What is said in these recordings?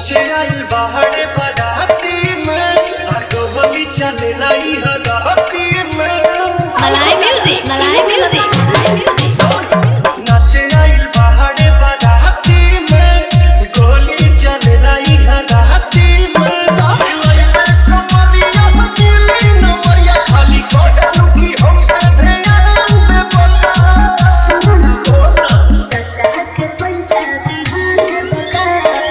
नाचे आइल बाहर बाराती में आगो होली चले लाई हराती में मलाई म्यूजिक नाचे आइल बाहर बाराती में गोली चले लाई हराती में कमरिया दिली नमरिया खाली कोडू की हम पे ध्यान में बता सुनो सत्ता के पैसा बिहान बता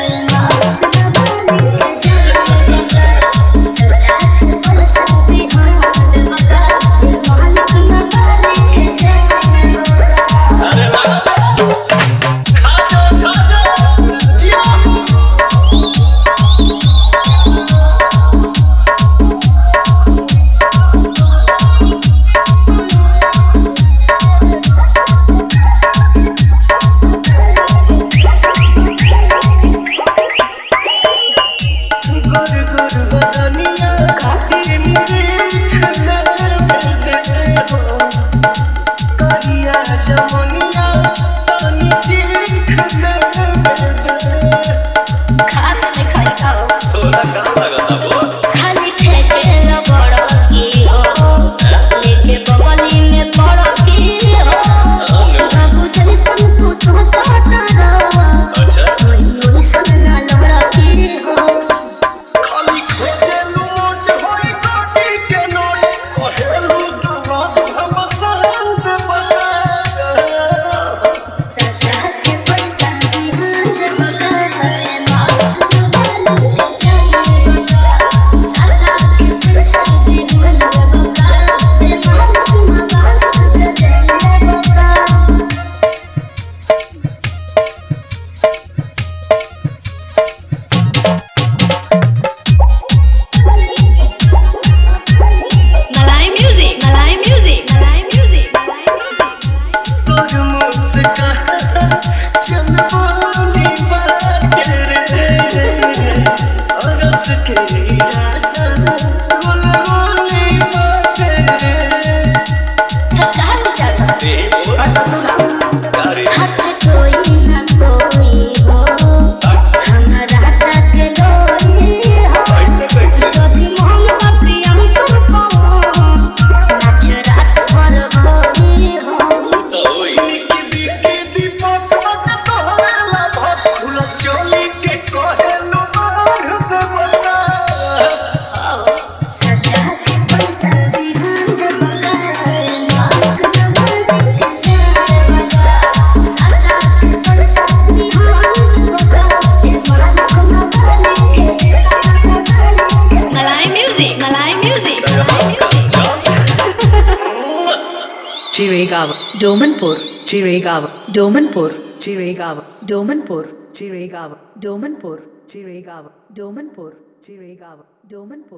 Chiregaon, Domanpur, Chiregaon, Domanpur, Chiregaon, Domanpur, Chiregaon, Domanpur, Chiregaon, Domanpur, Chiregaon, Domanpur.